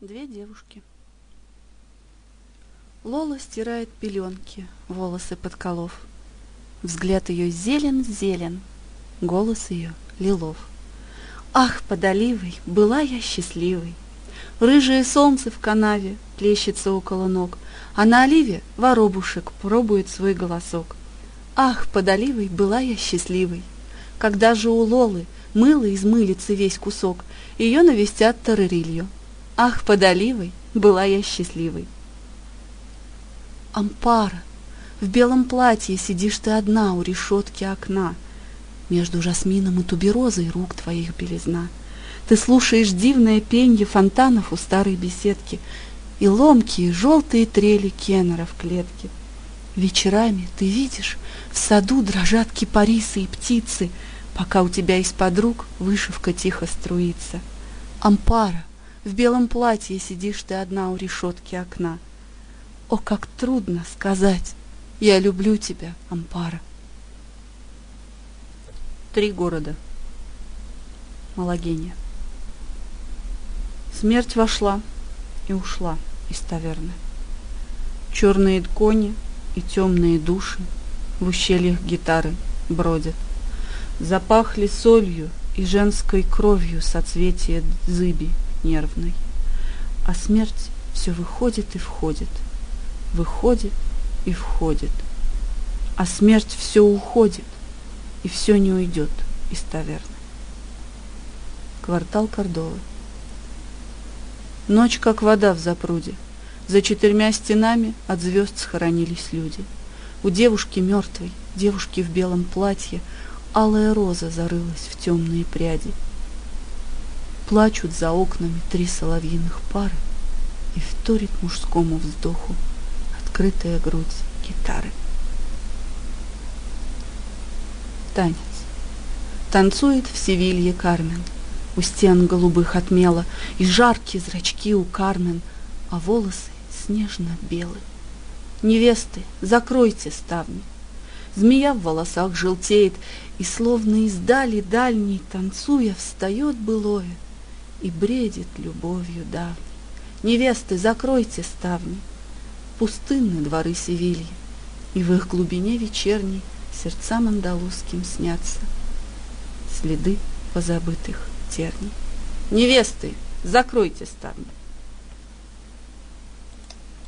Две девушки. Лола стирает пеленки, волосы подколов. Взгляд ее зелен-зелен, голос ее лилов. Ах, подоливой, была я счастливой! Рыжее солнце в канаве плещется около ног, а на оливе воробушек пробует свой голосок. Ах, подоливой, была я счастливой! Когда же у Лолы мыло измылится весь кусок, ее навестят тарарилью. Ах, подоливой, была я счастливой! Ампара, в белом платье сидишь ты одна у решетки окна. Между жасмином и туберозой рук твоих белизна. Ты слушаешь дивное пенье фонтанов у старой беседки и ломкие желтые трели кеннера в клетке. Вечерами ты видишь, в саду дрожат кипарисы и птицы, пока у тебя из-под рук вышивка тихо струится. Ампара, в белом платье сидишь ты одна у решетки окна. О, как трудно сказать: я люблю тебя, Ампара. Три города. Малагения. Смерть вошла и ушла из таверны. Черные кони и темные души в ущельях гитары бродят. Запахли солью и женской кровью соцветия зыби нервной. А смерть все выходит и входит, выходит и входит. А смерть все уходит и все не уйдет из таверны. Квартал Кордовы. Ночь, как вода в запруде. За 4 стенами от звезд схоронились люди. У девушки мертвой, девушки в белом платье, алая роза зарылась в темные пряди. Плачут за окнами 3 соловьиных пары, и вторит мужскому вздоху открытая грудь гитары. Танец. Танцует в Севилье Кармен, у стен голубых отмела, и жаркие зрачки у Кармен, а волосы снежно-белы. Невесты, закройте ставни. Змея в волосах желтеет, и словно издали дальней, танцуя, встает былое и бредит любовью давней. Невесты, закройте ставни. Пустынны дворы Севильи, и в их глубине вечерней сердцам андалузским снятся следы позабытых терний. Невесты, закройте ставни.